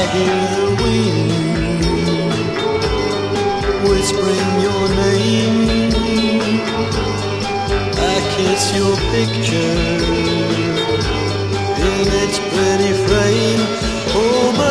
hear the wind whispering your name. I kiss your picture in its pretty frame. Oh,